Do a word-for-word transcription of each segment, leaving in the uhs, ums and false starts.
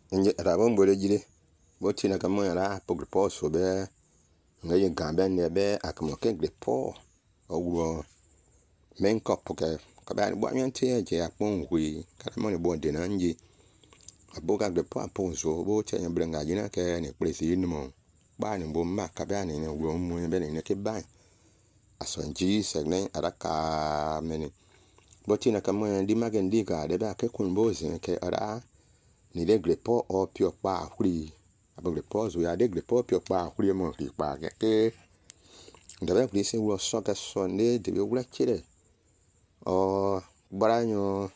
nje rabon bole jire boti na kamo ra pogre poso be ngaye gambe ne be akamo ke gre po owo men kopo ke ka ba bo nyante je apon hui ka mo ne bo de na nje aboga gre po apon so bo che nya brenga jina ke ne presi ni mo ba ni bo ma ka ba ni ne wo mu be ne ke ba asonji segne araka meni boti na kamo ndi magendi ga de ba ke kun bo zin ke ara ni le gre po o pio pa huri abogre po zo ya de gre po pio pa huri mo ri pa ke ke ndabe kuri se wo so ka so ne de be wura kire o baranyo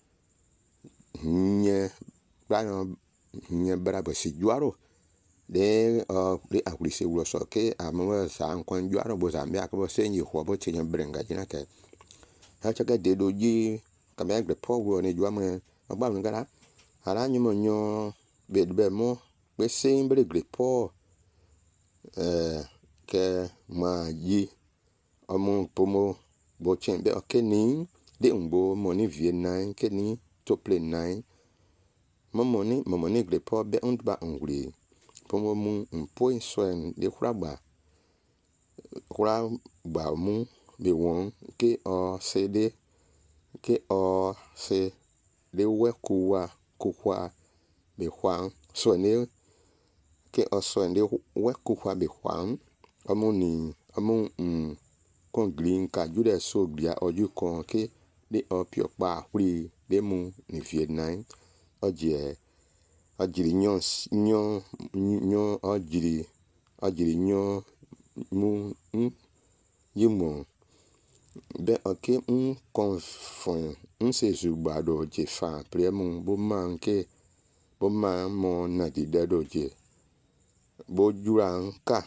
nye baranyo nye barabo si juaro de o de akuri se wo so ke amo sa nkon juaro bo za me akabo se nyi ho bo che nya brenga jina ke ha cha ga de do ji ka me gre po wo ne juamo agba mi gara ara nyumo nyo be be mo be se mbre gre po eh ke ma yi omo pomo bo chen be okeni de ngbo moni vie nine keni to play nine momoni momoni gre po be undba nguri pomo mu mpo insoen de kuragba kura gba mu be won ke o cd ke o se de we kuwa kukwa be hwan so ne ke o so de we kukwa be hwan omo ni omo mm kon green ka jude so bia oju kon ke de opio pa huri de mu ni vie nine oje ajiri nyon nyon nyon ajiri ajiri nyon mu mm yimo be oke un confon un se zubado je fa premu bo man ke bo man mo na di dedo je bo juran ka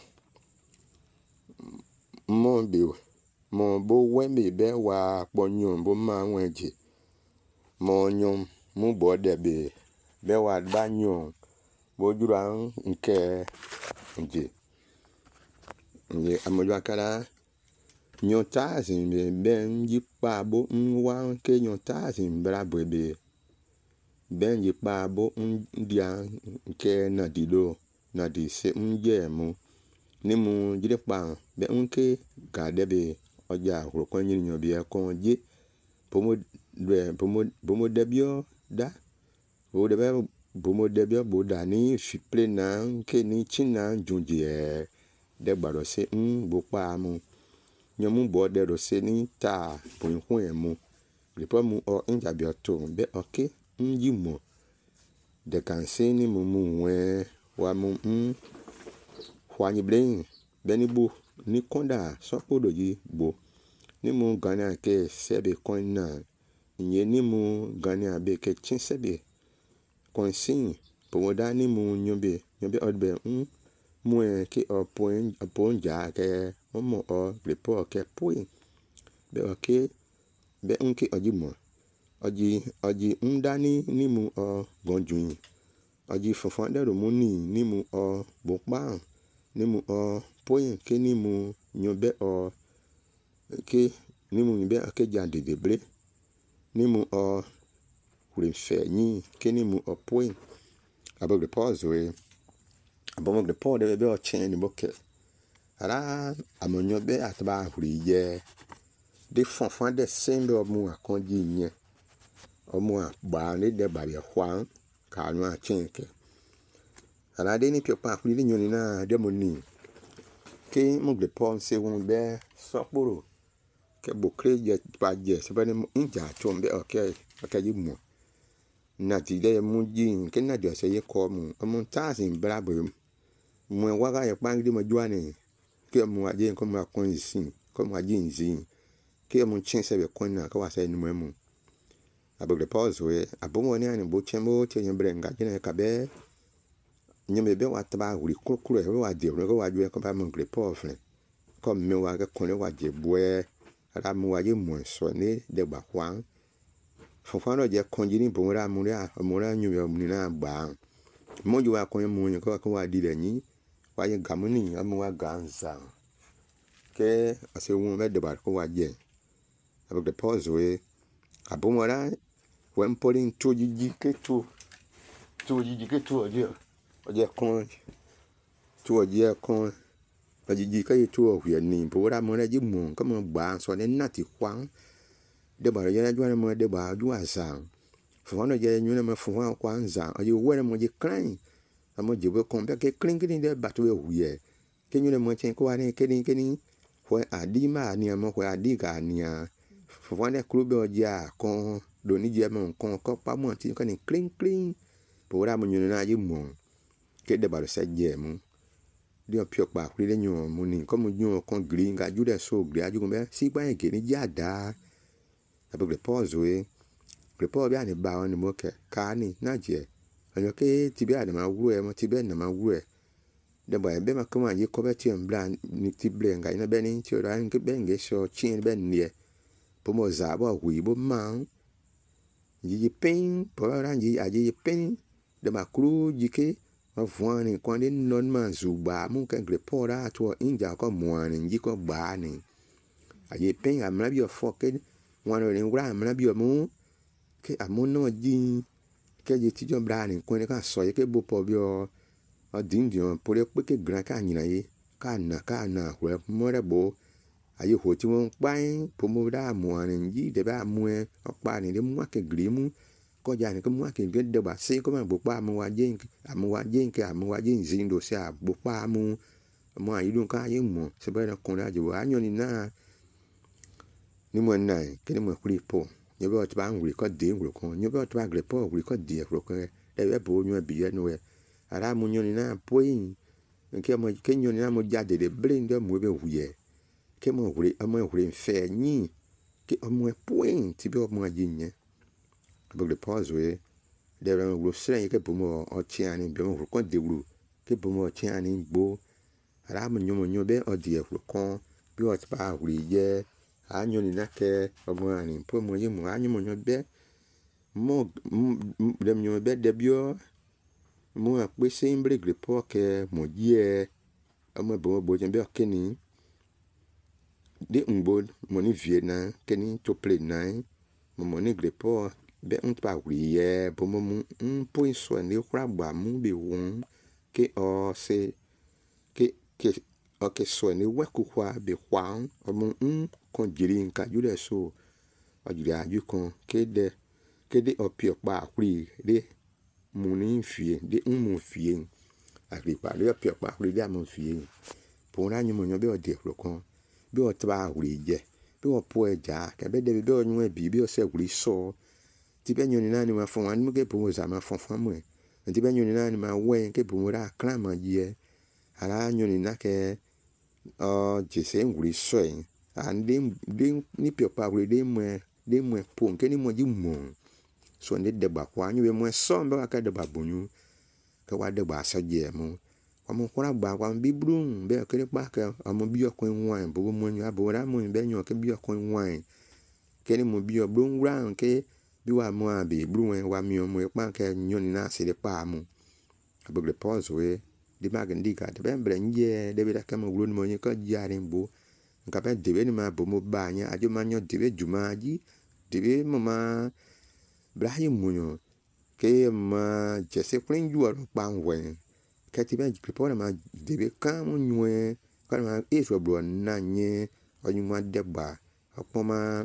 mo be mo bo wembe be wa ponyon bo ma wenje mo nyom mu bo de be be wa ba nyon bo juran nke nje nje amojwa kala nyota zin be ben jipa bo nwa ke nyota zin bra bebe ben jipa bo ndia nke na dido na di se nje mu ni mu jire pa be unke ga debe oja horo kon yin nyo bia kon je pomo de pomo pomo debio da o de be pomo debio bo da ni fiple na ke ni china junje de gbaro se un bo pa mu nyo mu bo de ro se ni ta bo hun e mu le po mu o nja bia to be oke nji mo de kan se ni mu mu we wa mu un hwanyi brain beni bo ni konda sopodo ji bo ni mu gana ke sebe konna nye ni mu gana be ke chin sebe konsin pomoda ni mu nyobe nyobe odbe un mu ke o point o ponja ke momo o repo ke point be oke be unke ojimo oji oji ndani ni mu o gonjun oji fofon de ro mu ni ni mu o bo pa ni mu o point ke ni mu nyobe o ke ni mu nyobe ke jande debre ni mu o kure fe ni ke ni mu o point abo de pause we abo de pause de be o chen ni boke ara amonyo be atba huri ye de fonfon de sembe o mu akonji yen o mu agba ni de ba ye hwan ka nu a chen ke ara de ni pio pa huri ni nyoni na de mo ni ke mo de pon se won be soporo ke bo kreje pa je se ba ni nja chombe okay okay ji mo na ti de mu jin ke na de se ye ko mu mo ta sin brabo mo wa ga ye pa ngi mo juani ke mo aje ko mo akon sin ko mo aje nzin ke mo chin se be kon na ka wa se ni mo mu abogre pause we abomo ni ani bo chembo che nyembrenga jina ka be nyeme be wa taba huri kokuro e wa de ro wa ju ko ba mo gre pause ko me wa ga kon wa je boe ara mu wa je mo so ni de gba kwan fofano je konjini bo ra mu ra mo ra nyu yo mu na gba mo ju wa kon mu ni ko ko wa di le ni wa ye gamuni amu wa ganza ke ase won be de ba ko wa je abogre pause we abomo ra wen polin to jiji ke to tu ji ke tu je o je kon tu je kon o ji ke tu o hwe ni bo ra mo re ji mo ko mo gba so ne na ti kwang de ba ye na ju na mo de ba ju asan fo no je nyu na mo fo kwang zan o je wo na mo je kran amo je bo kon be ke krin krin de ba to e hwe ke nyu na mo chen ko ani ke ni ke ni fo adi ma ni mo ko adi ga ni a fo ne kru be o ja kon do ni je mo kon ko pa mo ti ko ni krin krin bo ra mo nyu na je mo ke de ba se je mo di o pio pa kri de nyu mo ni ko mo nyu kon green ga ju de so gri aju ko be si pa ke ni ja da abe le pause we le pause bi ani ba ni mo ke ka ni na je ayo ke ti bi ani ma wu e mo ti be na ma wu e de ba be ma ko ma je ko be ti en bla ni ti ble nga ina be ni ti o ra nke be nge so chin be ni e po mo za bo wi bo ma ji pen po ra ji a ji pen de ma kru ji ke ma vuani kwande non ma zuba mu ke gre pora to inja ko muani ji ko ba ni aye pen amra bi ofo ke wano ni ngura amra bi mu ke amono ji ke ji ti jo bra ni ko ni ka so ye ke bo po bi o odindio po le pe ke gran ka nyina ye ka na ka na hwe mo re bo aye ho ti won pa yin po mo da muani ji de ba mu e pa ni de mu ke gre mu ko ja ni ko mu ke gre de ba se ko ma bo pa mu wa je amu wa je ke amu wa je zindo se a bo pa mu mo ayi dun ka ye mo se ba na kon la je wa nyo ni na ni mo na ke ni mo kuri po nyo be o ti ba nguri ko de nguri ko nyo be o ti ba gre po nguri ko de nguri ko e be bo nyo bi ye no e ara mu nyo ni na po yin nke mo ke nyo ni na mo ja de de blin de mo be huye ke mo nguri amo nguri fe ni ke mo po yin ti be o mo ji nye abe le pause we de ran wo sren ke bo mo o ti ani be mo ko de wuru ke bo mo o ti ani gbo ara mu nyo mo nyo be o de nguri ko bi o ti ba nguri je anyo ni na ke omo ani po mo ye mo anyo mo nyo be mo de nyo be de bio mo a pe se imbre gre po ke mo ye omo bo bo je be o ke ni de ngbo mo ni vie na ke ni to play na mo mo ni gre po be un pa wi ye bo mo mu un po so ni kra gba mu be won ke o se ke ke o ke so ni we ku kwa be kwang omo un kon jiri nka ju de so o jiri aju kon ke de ke de o pio pa kuri de mu ni fie de un mu fie akri pa de pio pa kuri de mu fie po na nyu mo nyo be o de ro kon be o tba kuri je be o po eja ke be de be o nyu e bi be o se kuri so ti be nyu ni na ni ma fon an mu ke po mo za ma fon fon mu e ti be nyu ni na ni ma we ke po mo ra kran ma je ara nyu ni na ke o je se nguri so e and dem dem ni pio pa we dem dem mo po nke ni mo ji mo so ne de ba kwa nyu be mo so be ka de ba bonyu ke wa de ba sa je mo kwa mo kwa gba kwa bi brun be ke pa ke amo bi okun wan bo mo nyu abo ra mo be nyu ke bi okun wan ke ni mo bi o brun ran ke bi wa mo abi brun wa mi o mo pa ke nyu ni na se de pa mo abo le pause we di mag ndika de be bre nje de be da ke mo glu mo nyu ko jarin bo nka be de ni ma bo mo ba nya ajo ma nyo de be juma ji de be mo ma brahim mo nyo ke ma je se krin ju ro pa nwen ke ti be prepare ma de be kan mo nyu e ka ma e so bro na nye o nyu ma de ba opo ma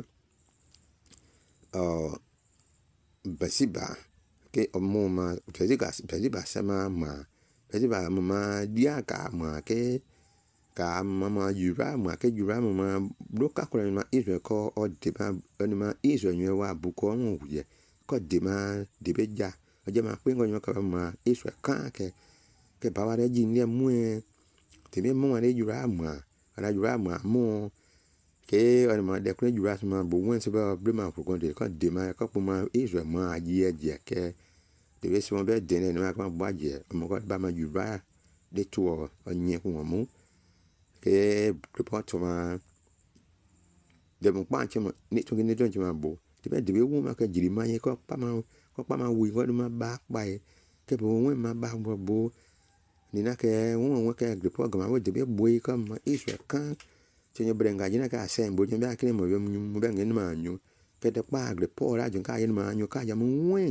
o basiba ke o mo ma basiba basiba sama ma basiba ma dia ka ma ke ka mama yura ma ke yura ma bloka ko ma izo ko o de ma oni ma izo nyu wa bu ko mo ye ko de ma de be ja o je ma pe ngo nyu ka ma izo kan ke ke ba wa re ji ni mu e te me mo ma re yura ma ara yura ma mo ke oni ma de ko yura ma bo wen se ba bre ma ko de ko de ma ko ma izo ma ji e je ke de be se mo be de ne ma ko ba je mo ko ba ma yura de to o nye ko mo ke report ma de mo pa chema ni to ni don chema bo de be de be wu ma ka jiri ma ye ko pa ma ko pa ma wi ko ma ba pa e ke bo wen ma ba bo bo ni na ke won won ke report ga ma de be bo yi ko ma isu kan chenye brenga jina ka sen bo jembe akini mo mo be ngin ma nyu ke de pa report ra jun ka yin ma nyu ka ja mo wen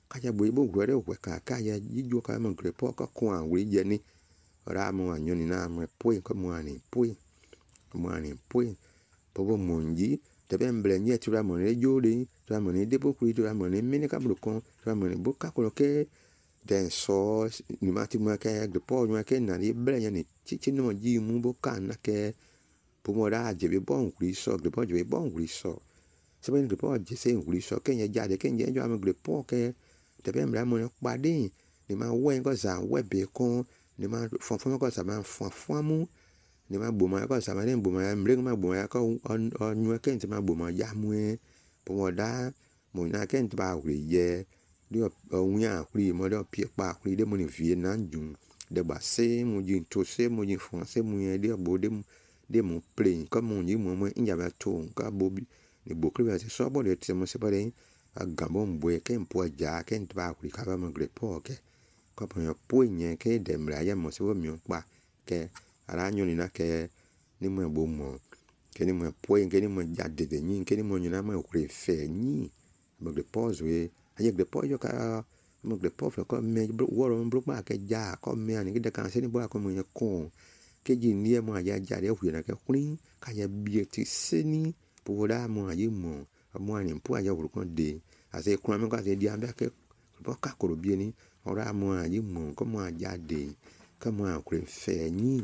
kaja boy bo gwere we ka kaja jijo ka mo grepo ka kwa wuri je ni ra mo anyoni na mo poi ko mo ani poi mo ani poi pobo monji te bemble nye tura mo ne jodi tura mo ne debo kuri tura mo ne mini ka blokon tura mo ne boka ko ke den so ni mati mo ka grepo mo ke na ri ble ni chichi no ji mu boka na ke pomo ra je be bon kuri so grepo je be bon kuri so se ben grepo je se kuri so ke nye jade ke nye jo am grepo ke te bemble mo ne pade ni ma we ko za we be kon ni ma fon fon ko sa ma fon fon mu ni ma boma ko sa ma ni boma mring ma boma ko on on nyu ken ti ma boma ya mu pomo da mo na ken ti ba kuri ye dio onya kuri mo do pie pa kuri de mo ni vie na njun de ba se mo jin to se mo jin fon se mo ye de bo de de mo play comme on dit mo mo nya ba to ka bobi ni bo kuri ba se so bo de ti mo se ba de a gambo mbo ken po ja ken ti ba kuri ka ba mo grepo ke ko po yo po nye ke de mra ya mo se bo mi pa ke ara nyo ni na ke ni mo bo mo ke ni mo po ke ni mo ja de de ni ke ni mo nyina mo kuri fe ni mo grepo we aye grepo yo ka mo grepo fe ko me woro bro ma ke ja ko me ani ke de kan se ni bo ko mo ye ko ke ji ni mo ya ja de hu na ke kuri ka ya bi ti se ni po da mo aye mo mo ani po aye woro kon de ase kun mi ka se di ambe ke bo ka ko bi ni ora mo aye mo ko mo ja de ka mo kuri fe ni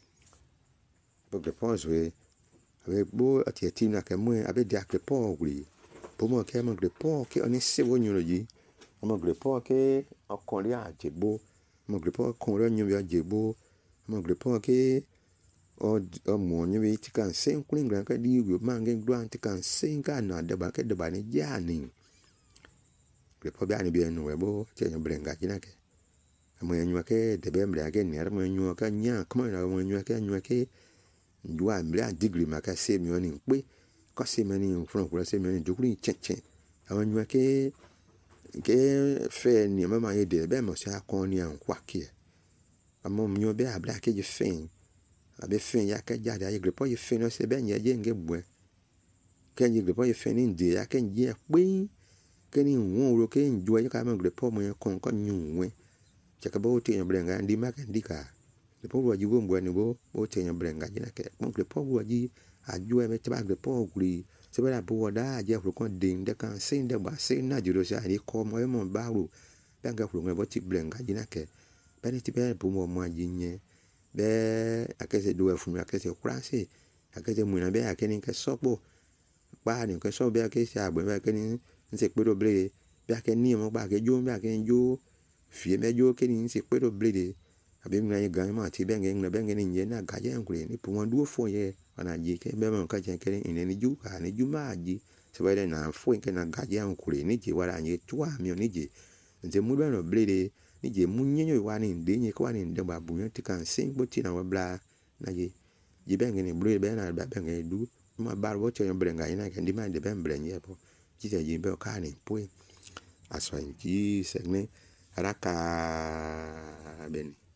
bo grepo we ave bo ati ti na ke mo abe dia ke po gri po mo ke mo grepo ke oni se wo nyu yi mo grepo ke okon ri ajebo mo grepo kon ro nyu bi ajebo mo grepo ke o mo nyu bi ti kan se kun ngran ka di wi ma ngen gwan ti kan se ka na de ba ke de ba ni ja ni grepo bi ani bi enu we bo ti nyu brenga ji na ke mo nyu ke de be mbra ke ni mo nyu ka nya ko mo nyu ke nyu ke njua mbra degree ma ka se mi oni pe ko se mi ni fun ko se mi ni jukuri cheche awon nyu ke ke fe ni ma ma ye de be mo sa kon ni an kwa ke amo mi obe abla ke je fen abe fen ya ke jade aye grepo ye fen no se be nye je nge bwe ke je grepo ye fen ni de ya ke je pe ke ni won ro ke njua ye ka ma grepo mo ye kon ko nyu we che ka bo ti brenga ndi ma ke ndika po wo ji wo mbwe ni bo o te nya brenga ji na ke mo grepo wo ji aju e me te ba grepo guri se ba bo da je ro kon ding de kan sin de ba sin na juro sha ni ko mo e mo ba ru ba ga ro bo ti brenga ji na ke ba ni ti be bo mo mo ji nye be akese do e fun akese kranse akese mu na be akeni ke sopo pa ni ke so be akese agbe be akeni nse pe do ble be akeni mo ba ke jo be akeni jo fie me jo ke ni nse pe do ble abi mi na gan ma ti benge na benge ni nye na ga je nkure ni pu won duo fo ye ana ji ke be mo ka je ke ni ni ju ka ni ju ma ji se ba de na fo ke na ga je nkure ni je wara nye tu a mi ni je nze mu be no blede ni je mu nye nyo wa ni de nye ko wa ni de ba bu ti kan sin bo ti na wa bla na je ji benge ni blede be na ba benge du ma ba bo che brenga ina ke ndi ma de ben brenye po ji je ji be ka ni pu aso ji se ne araka beni